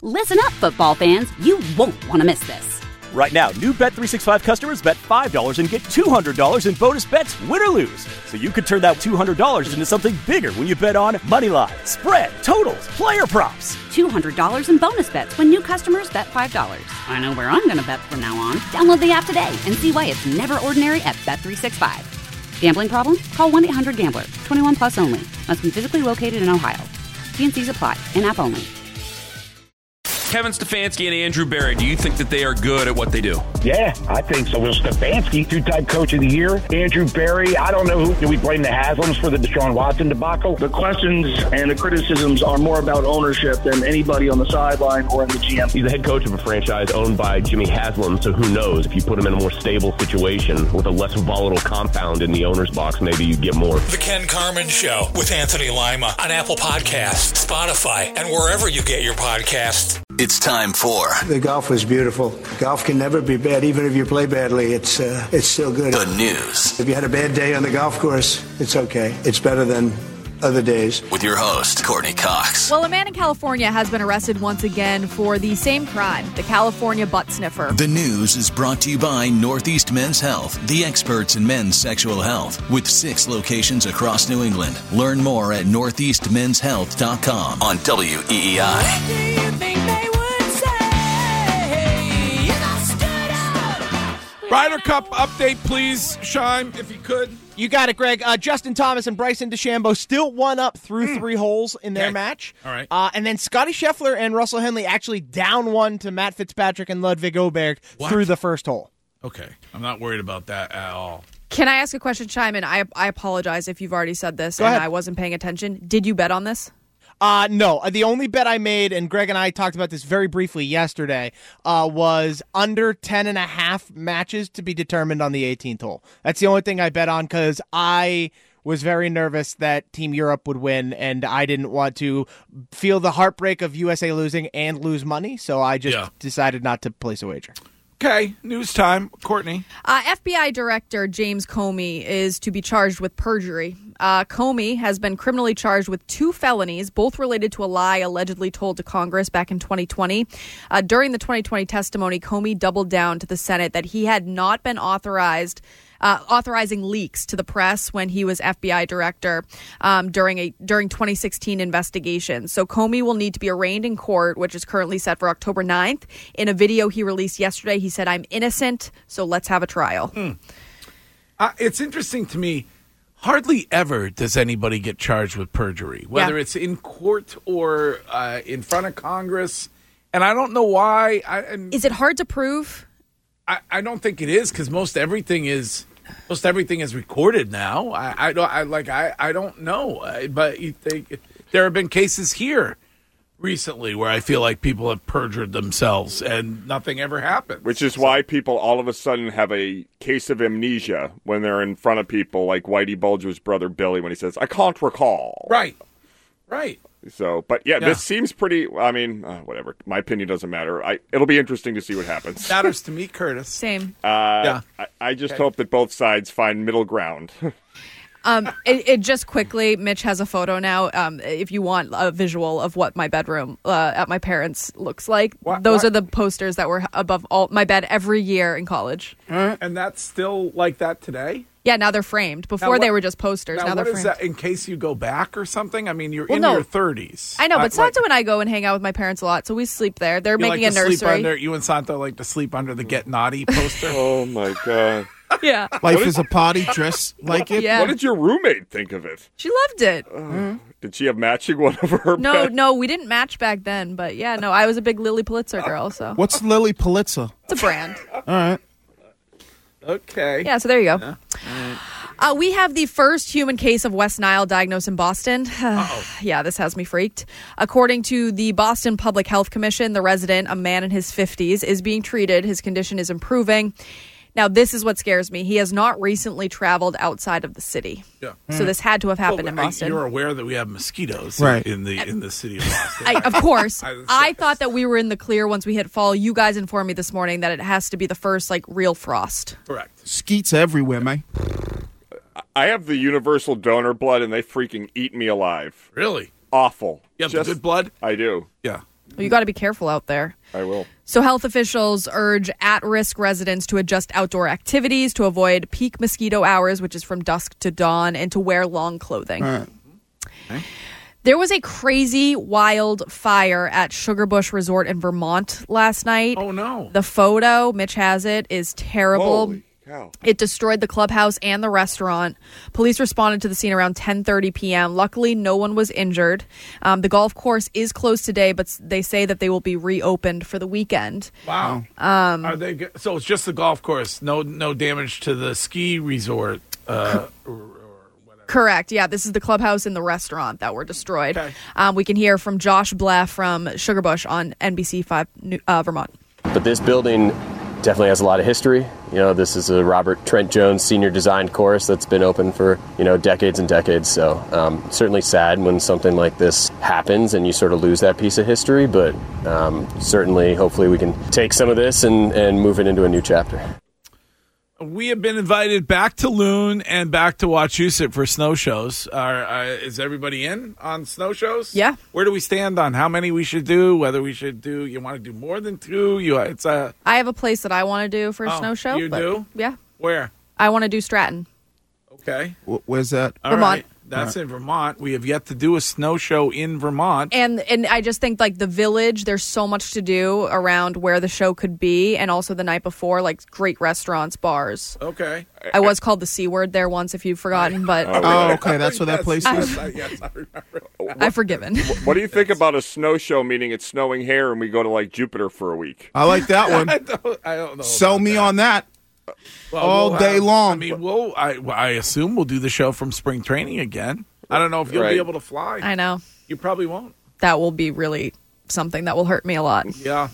Listen up, football fans. You won't want to miss this. Right now, new Bet365 customers bet $5 and get $200 in bonus bets, win or lose. So you could turn that $200 into something bigger when you bet on money line, spread, totals, player props. $200 in bonus bets when new customers bet $5. I know where I'm going to bet from now on. Download the app today and see why it's never ordinary at Bet365. Gambling problem? Call 1-800-GAMBLER. 21 plus only. Must be physically located in Ohio. T&Cs apply. In-app only. Kevin Stefanski and Andrew Berry, do you think that they are good at what they do? Yeah, I think so. Well, Stefanski, two-time coach of the year. Andrew Berry, I don't know who. Do we blame the Haslams for the Deshaun Watson debacle? The questions and the criticisms are more about ownership than anybody on the sideline or in the GM. He's the head coach of a franchise owned by Jimmy Haslam, so who knows? If you put him in a more stable situation with a less volatile compound in the owner's box, maybe you get more. The Ken Carman Show with Anthony Lima on Apple Podcasts, Spotify, and wherever you get your podcasts. It's time for... The golf was beautiful. Golf can never be bad. Even if you play badly, it's still good. The news. If you had a bad day on the golf course, it's okay. It's better than other days. With your host, Courtney Cox. Well, a man in California has been arrested once again for the same crime, the California butt sniffer. The news is brought to you by Northeast Men's Health, the experts in men's sexual health, with 6 locations across New England. Learn more at northeastmenshealth.com on WEEI. Ryder Cup update, please, Shime, if you could. You got it, Greg. Justin Thomas and Bryson DeChambeau still one up through 3 holes in their match. All right. And then Scotty Scheffler and Russell Henley actually down 1 to Matt Fitzpatrick and Ludwig Oberg through the first hole. Okay. I'm not worried about that at all. Can I ask a question, Shime? And I apologize if you've already said this Go and ahead. I wasn't paying attention. Did you bet on this? No. The only bet I made, and Greg and I talked about this very briefly yesterday, was under 10.5 matches to be determined on the 18th hole. That's the only thing I bet on because I was very nervous that Team Europe would win, and I didn't want to feel the heartbreak of USA losing and lose money, so I just decided not to place a wager. Okay, news time. Courtney. FBI Director James Comey is to be charged with perjury. Comey has been criminally charged with 2 felonies, both related to a lie allegedly told to Congress back in 2020. During the 2020 testimony, Comey doubled down to the Senate that he had not been authorizing leaks to the press when he was FBI director during 2016 investigation. So Comey will need to be arraigned in court, which is currently set for October 9th. In a video he released yesterday, he said, "I'm innocent, so let's have a trial." It's interesting to me. Hardly ever does anybody get charged with perjury, whether it's in court or in front of Congress. And I don't know why. Is it hard to prove? I don't think it is because most everything is recorded now. I don't know, but you think there have been cases here recently where I feel like people have perjured themselves and nothing ever happened. Which is why people all of a sudden have a case of amnesia when they're in front of people, like Whitey Bulger's brother Billy when he says, "I can't recall." Right. So, but this seems pretty, whatever. My opinion doesn't matter. It'll be interesting to see what happens. Matters to me, Curtis. Same. I just hope that both sides find middle ground. It just quickly, Mitch has a photo now. If you want a visual of what my bedroom at my parents' looks like, those are the posters that were above my bed every year in college. And that's still like that today? Yeah, now they're framed. Before they were just posters. Now they're what framed. Is that in case you go back or something? I mean, you're in your 30s. I know, but Santo and I go and hang out with my parents a lot, so we sleep there. They're making a nursery. You and Santo like to sleep under the Get Naughty poster? Oh, my God. Yeah. Life is a party, dress like it. Yeah. What did your roommate think of it? She loved it. Did she have matching one over her bed? No, we didn't match back then, but I was a big Lily Pulitzer girl. So what's Lily Pulitzer? It's a brand. All right. Okay. Yeah, so there you go. We have the first human case of West Nile diagnosed in Boston. Yeah, this has me freaked. According to the Boston Public Health Commission, the resident, a man in his 50s, is being treated. His condition is improving. Now, this is what scares me. He has not recently traveled outside of the city. Yeah. So this had to have happened in Boston. You're aware that we have mosquitoes in the city of Boston. Of course. I thought that we were in the clear once we hit fall. You guys informed me this morning that it has to be the first, real frost. Correct. Skeets everywhere, man. I have the universal donor blood, and they freaking eat me alive. Really? Awful. You have the good blood? I do. Yeah. Well, you got to be careful out there. I will. So health officials urge at-risk residents to adjust outdoor activities, to avoid peak mosquito hours, which is from dusk to dawn, and to wear long clothing. All right. Okay. There was a crazy, wild fire at Sugarbush Resort in Vermont last night. Oh, no. The photo, Mitch has it, is terrible. Holy cow. It destroyed the clubhouse and the restaurant. Police responded to the scene around 10:30 p.m. Luckily, no one was injured. The golf course is closed today, but they say that they will be reopened for the weekend. Wow. Are they? So it's just the golf course. No damage to the ski resort. Correct. Yeah, this is the clubhouse and the restaurant that were destroyed. Okay. We can hear from Josh Bleff from Sugarbush on NBC5 Vermont. But this building definitely has a lot of history. You know, this is a Robert Trent Jones senior designed course that's been open for, decades and decades. So certainly sad when something like this happens and you sort of lose that piece of history. But certainly, hopefully we can take some of this and move it into a new chapter. We have been invited back to Loon and back to Wachusett for snow shows. Is everybody in on snow shows? Yeah. Where do we stand on how many we should do? Whether we should do? You want to do more than two? I have a place that I want to do for a snow show. You do? Yeah. Where? I want to do Stratton. Okay. Where's that? All Vermont. right. That's in Vermont. We have yet to do a snow show in Vermont. And I just think, like, the Village, there's so much to do around where the show could be, and also the night before, like, great restaurants, bars. Okay. I was called the C word there once, if you've forgotten, but... Oh, okay. That's where that place is? Yes, I remember. I've forgiven. What do you think about a snow show, meaning it's snowing here and we go to, like, Jupiter for a week? I like that one. I don't know. Sell me on that. Well, all day long. I mean, I assume we'll do the show from spring training again. I don't know if you'll be able to fly. I know. You probably won't. That will be really something that will hurt me a lot. Yeah.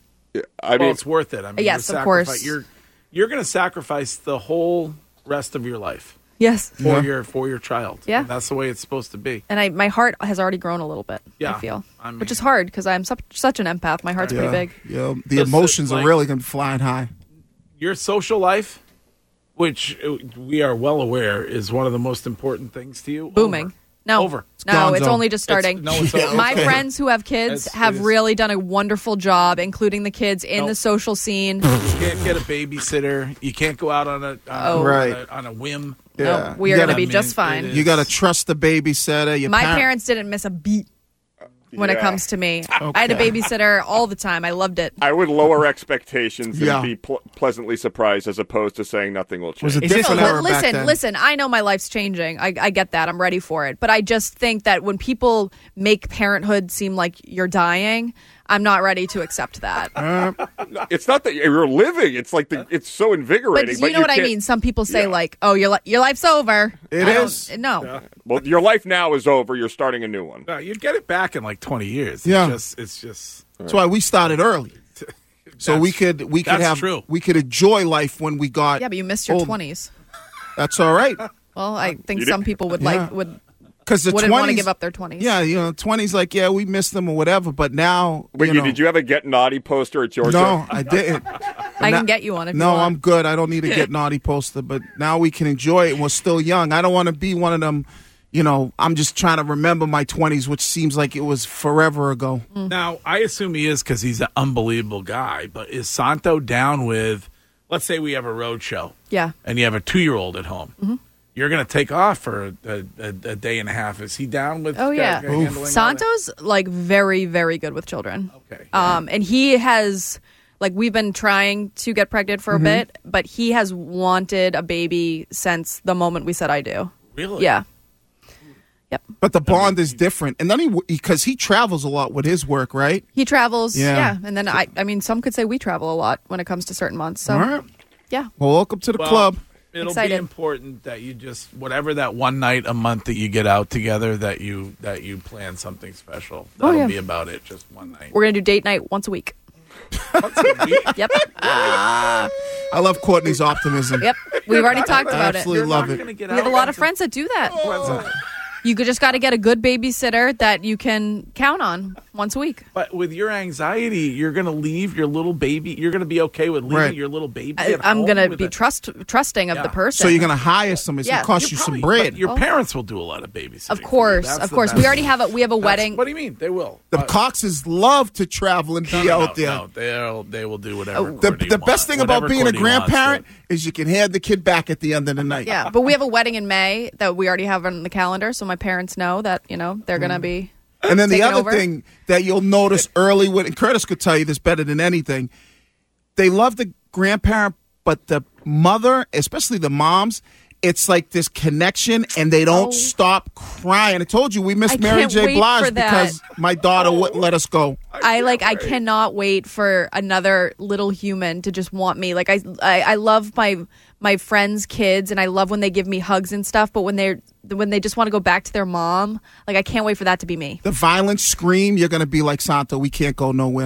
I mean, it's worth it. I mean, yes, of course. You're going to sacrifice the whole rest of your life. Yes. For your child. Yeah. And that's the way it's supposed to be. And my heart has already grown a little bit, Yeah. I feel. I mean- which is hard because I'm such an empath. My heart's pretty big. Yeah, the emotions are really going to be flying high. Your social life, which we are well aware is one of the most important things to you. Booming. Over. No. Over. No, it's only just starting. It's over. My friends who have kids have really done a wonderful job, including the kids in the social scene. You can't get a babysitter. You can't go out on a whim. Yeah. No, we are going to be just fine. You got to trust the babysitter. My parents didn't miss a beat when it comes to me. I had a babysitter all the time. I loved it. I would lower expectations and be pleasantly surprised as opposed to saying nothing will change. Listen, I know my life's changing. I get that. I'm ready for it. But I just think that when people make parenthood seem like you're dying, I'm not ready to accept that. It's not that you're living. It's like it's so invigorating. But you know what I mean? Some people say like, "Oh, your life's over." It is. No. Yeah. Well, your life now is over. You're starting a new one. No, you'd get it back in like 20 years. Yeah. It's just. That's why we started early. So we could enjoy life when we got. Yeah, but you missed your old. 20s. That's all right. Well, I think some people wouldn't want to give up their 20s. Yeah, 20s, we missed them or whatever. But now, Wait, did you have a Get Naughty poster at Georgia? No, I didn't. I can get you one if you No, want. I'm good. I don't need to Get Naughty poster. But now we can enjoy it. And we're still young. I don't want to be one of them. I'm just trying to remember my 20s, which seems like it was forever ago. Now, I assume he is because he's an unbelievable guy. But is Santo down with? Let's say we have a road show. Yeah. And you have a 2-year-old at home. Mm-hmm. You're going to take off for a day and a half. Is he down with? Oh yeah, handling Santo's like very, very good with children. Okay. And he has we've been trying to get pregnant for a bit, but he has wanted a baby since the moment we said I do. Really? Yeah. Yep. But the bond is different, and then because he travels a lot with his work, right? He travels. Yeah. And then I mean, some could say we travel a lot when it comes to certain months. So All right. yeah. Well, welcome to the club. It'll Excited. be important that you just whatever that one night a month that you get out together that you plan something special. That'll be about it. Just one night. We're gonna do date night once a week. Once a week? Yep. I love Courtney's optimism. Yep. We've already talked about it. Absolutely love it. We have a lot of friends that do that. You just got to get a good babysitter that you can count on once a week. But with your anxiety, you're going to leave your little baby. You're going to be okay with leaving your little baby at I'm home going to be with trusting of the person. So you're going to hire somebody. It's going to cost you some bread. But your parents will do a lot of babysitting. Of course. We already have a wedding. What do you mean? They will. The Coxes love to travel and be out there. No, they will do whatever. The best thing about being a grandparent is you can hand the kid back at the end of the night. Yeah, but we have a wedding in May that we already have on the calendar, so my parents know that, they're going to be And then the other over. thing that you'll notice early, and Curtis could tell you this better than anything, they love the grandparent, but the mother, especially the moms, it's like this connection, and they don't stop crying. I told you we missed Mary J. Blige because my daughter wouldn't let us go. I cannot wait for another little human to just want me. Like I love my friends' kids, and I love when they give me hugs and stuff. But when they just want to go back to their mom, like I can't wait for that to be me. The violent scream, you're going to be like Santa. We can't go nowhere.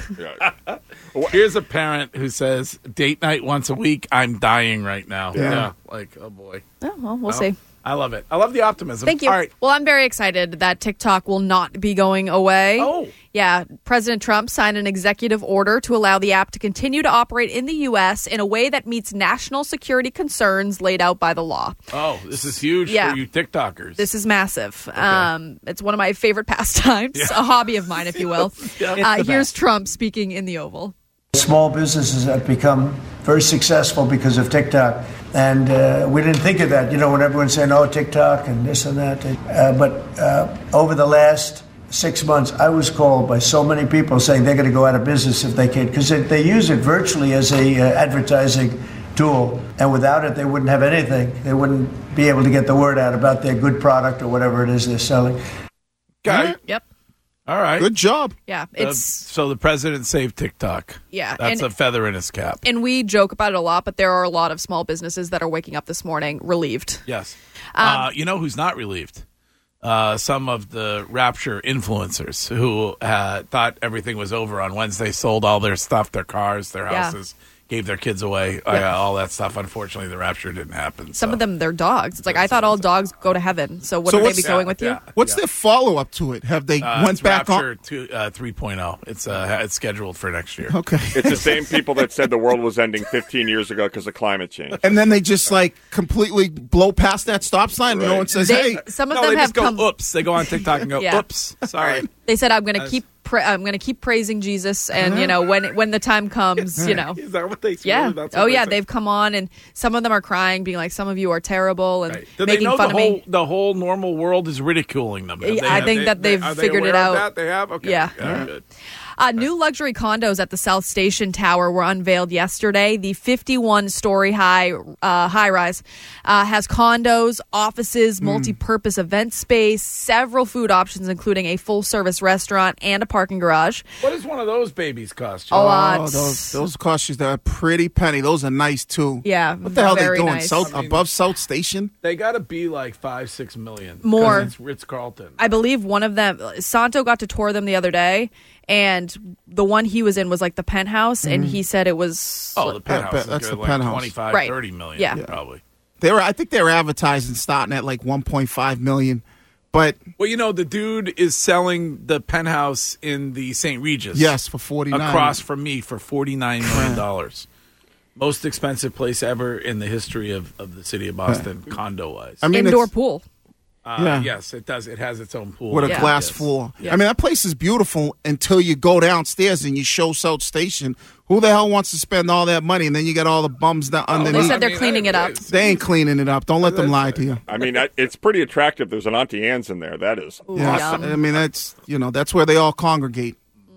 Here's a parent who says, date night once a week. I'm dying right now. Yeah. Like, oh boy. Oh, well, we'll see. I love it. I love the optimism. Thank you. All right. Well, I'm very excited that TikTok will not be going away. Oh. Yeah. President Trump signed an executive order to allow the app to continue to operate in the U.S. in a way that meets national security concerns laid out by the law. Oh, this is huge for you TikTokers. This is massive. It's one of my favorite pastimes, a hobby of mine, if you will. Here's Trump speaking in the Oval. Small businesses have become very successful because of TikTok. And we didn't think of that, when everyone's saying, oh, TikTok and this and that. But over the last 6 months, I was called by so many people saying they're going to go out of business if they can, because they use it virtually as a advertising tool. And without it, they wouldn't have anything. They wouldn't be able to get the word out about their good product or whatever it is they're selling. Got it. Yep. All right. Good job. Yeah. So the president saved TikTok. Yeah. That's a feather in his cap. And we joke about it a lot, but there are a lot of small businesses that are waking up this morning relieved. Yes. You know who's not relieved? Some of the Rapture influencers who thought everything was over on Wednesday, sold all their stuff, their cars, their houses, gave their kids away, all that stuff. Unfortunately, the Rapture didn't happen. Some of them, they're dogs. It's like, I thought all dogs go to heaven. So would they be going with you? What's their follow-up to it? Have they went back Rapture on? 3.0. It's scheduled for next year. Okay. It's the same people that said the world was ending 15 years ago because of climate change. And then they just completely blow past that stop sign. Right. No one says, hey. Some of them have come. Oops. They go on TikTok and go, oops. Sorry. They said, I'm going to keep praising Jesus, and when the time comes, Is that what they said? Yeah. That's what Oh yeah, said? they've come on, and some of them are crying, being like, "Some of you are terrible," and Do making they know fun of me. The whole normal world is ridiculing them? I think that they've figured it out. That? They have. Okay. Yeah. Good. New luxury condos at the South Station Tower were unveiled yesterday. The 51-story high-rise has condos, offices, multi-purpose event space, several food options, including a full-service restaurant and a parking garage. What does one of those babies cost you? A lot. Oh, those cost you a pretty penny. Those are nice too. Yeah. What the hell are they doing? Nice. Above South Station? They got to be like $5-6 million. More. It's Ritz-Carlton. I believe one of them, Santo got to tour them the other day, and the one he was in was like the penthouse, and he said it was... Oh, the penthouse. That's the like penthouse. 25, right. 30 million, yeah. probably. I think they were advertising starting at like 1.5 million. But well, the dude is selling the penthouse in the St. Regis. Yes, for $49 across from me for $49 million. Most expensive place ever in the history of the city of Boston, condo-wise. I mean, indoor pool. Yes, it does. It has its own pool with a glass floor. Yeah. I mean, that place is beautiful until you go downstairs and you show South Station. Who the hell wants to spend all that money? And then you get all the bums down underneath. They said they're cleaning it up. They ain't cleaning it up. Don't let them lie to you. I mean, it's pretty attractive. There's an Auntie Anne's in there. That is awesome. I mean, that's where they all congregate.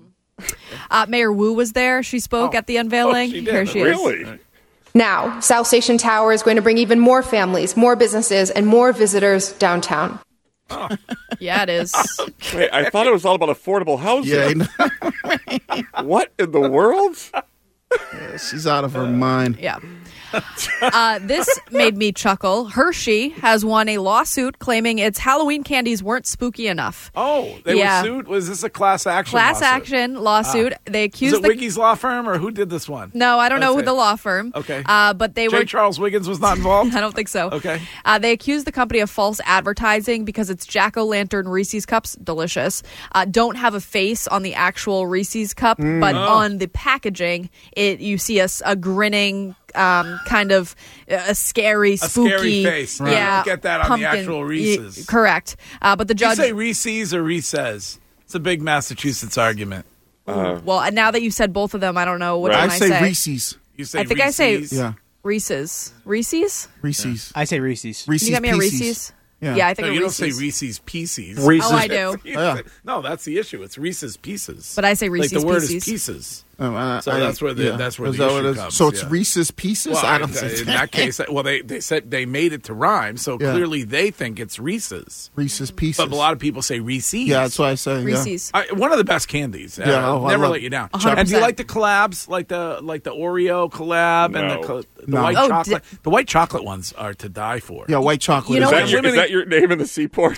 Mayor Wu was there. She spoke at the unveiling. She did. Here she really? is. Now, South Station Tower is going to bring even more families, more businesses, and more visitors downtown. Oh. Yeah, it is. Wait, I thought it was all about affordable housing. Yeah. What in the world? Yeah, she's out of her mind. Yeah. This made me chuckle. Hershey has won a lawsuit claiming its Halloween candies weren't spooky enough. Oh, they were sued? Was this a class action lawsuit? Action lawsuit. They accused Was it Wiggy's law firm, or who did this one? No, I don't know who the law firm. Okay. But they were... Charles Wiggins was not involved? I don't think so. Okay. They accused the company of false advertising because its Jack-o'-lantern Reese's cups, delicious, don't have a face on the actual Reese's cup, but on the packaging, you see a grinning, kind of a scary, spooky face. Right. Yeah, you don't get that on pumpkin. the actual Reese's. Correct. But the judge... You say Reese's or Reese's? It's a big Massachusetts argument. Well, now that you said both of them, I don't know what I say. Reese's. You say I think Reese's? I say Reese's. Reese's? Reese's. I say Reese's. Reese's You got me a Pieces. Reese's? Yeah, I think no, a you Reese's. don't say Reese's Pieces. Reese's. Oh, I do. No, that's the issue. It's Reese's Pieces. But I say Reese's Like the word Pieces. is pieces. So that's where the Is issue that what it is? comes. So it's yeah. Reese's Pieces? Well, I don't think in that case, well, they said they made it to rhyme, so clearly they think it's Reese's. Reese's Pieces. But a lot of people say Reese's. Yeah, that's what I say. Reese's. One of the best candies. Yeah, never let you down. 100%. And do you like the collabs, like the Oreo collab and the white chocolate? The white chocolate ones are to die for. Yeah, white chocolate. You know Is that your name in the seaport?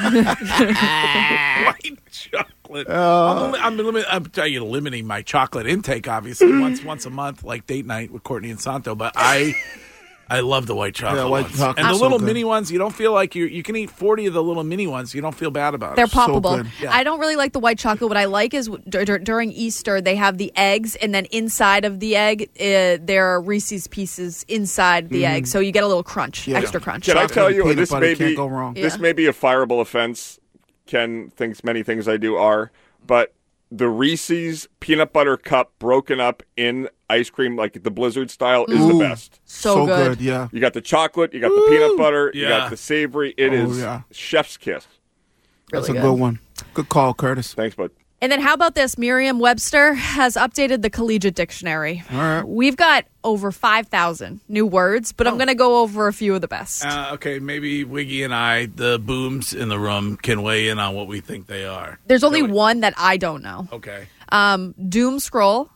White chocolate. I'm limiting my chocolate intake, obviously, once a month, like date night with Courtney and Santo. But I love the white chocolate white ones. chocolate. And the So little good. mini ones, you don't feel like you can eat 40 of the little mini ones. You don't feel bad about They're it. poppable. good. Yeah. I don't really like the white chocolate. What I like is during Easter, they have the eggs, and then inside of the egg, there are Reese's Pieces inside the egg. So you get a little crunch, extra crunch. Can I tell you, Peanut this butter may can't be go wrong. this may be a fireable offense. Ken thinks many things I do are, but the Reese's peanut butter cup broken up in ice cream, like the Blizzard style, is the best. So good. Yeah. You got the chocolate, you got the peanut butter, you Yeah. got the savory. It is chef's kiss. That's Really a good one. Good call, Curtis. Thanks, bud. And then how about this? Merriam-Webster has updated the collegiate dictionary. All right. We've got over 5,000 new words, but I'm going to go over a few of the best. Okay, maybe Wiggy and I, the booms in the room, can weigh in on what we think they are. There's only one that I don't know. Okay. Doom scroll.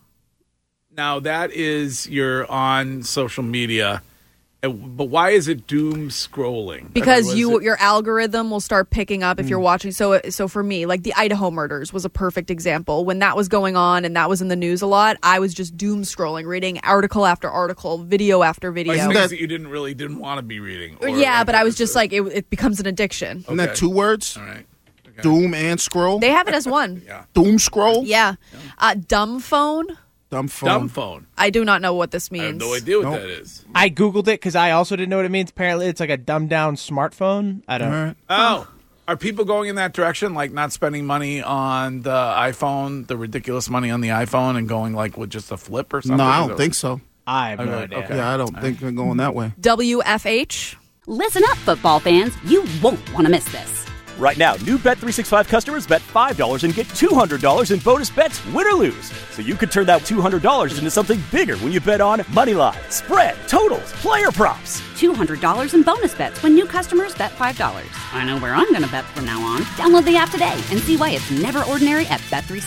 Now, that is you're on social media, but why is it doom scrolling? Because your algorithm will start picking up if you're watching. So for me, like the Idaho murders was a perfect example. When that was going on and that was in the news a lot, I was just doom scrolling, reading article after article, video after video. Like things that you didn't want to be reading. Yeah, but I was just like, it becomes an addiction. Isn't that 2 words? All right. Okay. Doom and scroll? They have it as one. Yeah. Doom scroll? Yeah. Dumb phone. Dumb phone. Dumb phone. I do not know what this means. I have no idea what that is. I Googled it because I also didn't know what it means. Apparently, it's like a dumbed down smartphone. I don't know. Oh. Are people going in that direction, like not spending money on the iPhone, the ridiculous money on the iPhone, and going like with just a flip or something? No, I don't think so. I have no idea. Okay. Yeah, I don't think they're going that way. WFH. Listen up, football fans. You won't want to miss this. Right now, new Bet365 customers bet $5 and get $200 in bonus bets, win or lose. So you could turn that $200 into something bigger when you bet on moneyline, spread, totals, player props. $200 in bonus bets when new customers bet $5. I know where I'm going to bet from now on. Download the app today and see why it's never ordinary at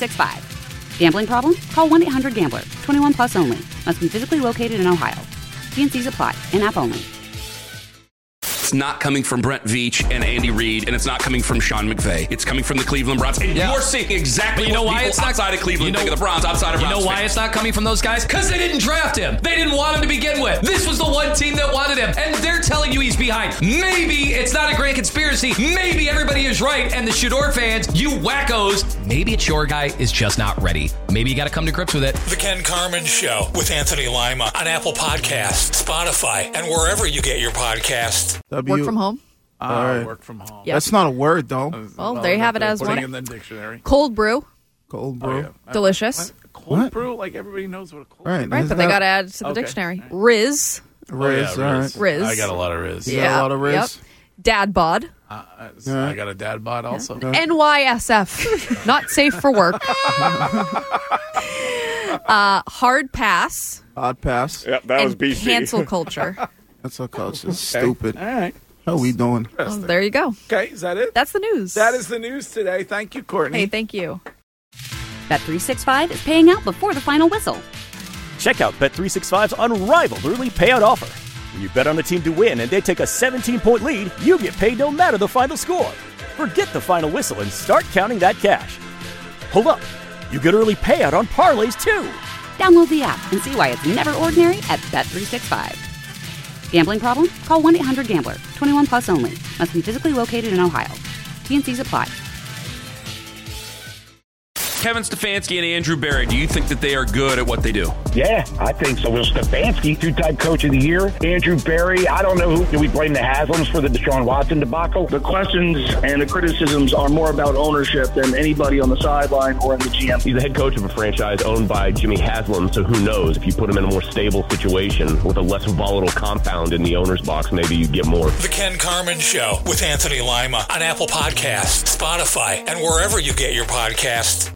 Bet365. Gambling problem? Call 1-800-GAMBLER. 21 plus only. Must be physically located in Ohio. T&Cs apply. In-app only. It's not coming from Brent Veach and Andy Reid, and it's not coming from Sean McVay. It's coming from the Cleveland Browns. And you're seeing exactly what people outside of Cleveland think of the Browns, outside of Browns. You know why fans. it's not coming from those guys? Because they didn't draft him. They didn't want him to begin with. This was the one team that wanted him, and they're telling you he's behind. Maybe it's not a great conspiracy. Maybe everybody is right, and the Shador fans, you wackos, maybe it's your guy is just not ready. Maybe you got to come to grips with it. The Ken Carmen Show with Anthony Lima on Apple Podcasts, Spotify, and wherever you get your podcasts. Work from home. All right. Work from home. Yep. That's not a word, though. Well, there you have it as Putting one. in the dictionary. Cold brew. Cold brew. Delicious. Cold brew? Like everybody knows what a cold Right. Right, but they got to add to the dictionary. Riz. Riz, all right. Riz. I got a lot of Riz. You got a lot of Riz? Yep. Dad bod. I got a dad bod also. NYSF. Not safe for work. Hard pass. Odd pass. Yeah, that was And BC. cancel culture. That's a culture. It's stupid. All right. How we doing? Well, there you go. Okay, is that it? That's the news. That is the news today. Thank you, Courtney. Hey, thank you. Bet365 is paying out before the final whistle. Check out Bet365's unrivaled early payout offer. When you bet on a team to win and they take a 17-point lead, you get paid no matter the final score. Forget the final whistle and start counting that cash. Hold up. You get early payout on parlays, too. Download the app and see why it's never ordinary at Bet365. Gambling problem? Call 1-800-GAMBLER. 21 plus only. Must be physically located in Ohio. T&Cs apply. Kevin Stefanski and Andrew Berry, do you think that they are good at what they do? Yeah, I think so. Will Stefanski, two-time coach of the year. Andrew Berry, I don't know who. Do we blame the Haslams for the Deshaun Watson debacle? The questions and the criticisms are more about ownership than anybody on the sideline or in the GM. He's the head coach of a franchise owned by Jimmy Haslam, so who knows? If you put him in a more stable situation with a less volatile compound in the owner's box, maybe you get more. The Ken Carman Show with Anthony Lima on Apple Podcasts, Spotify, and wherever you get your podcasts.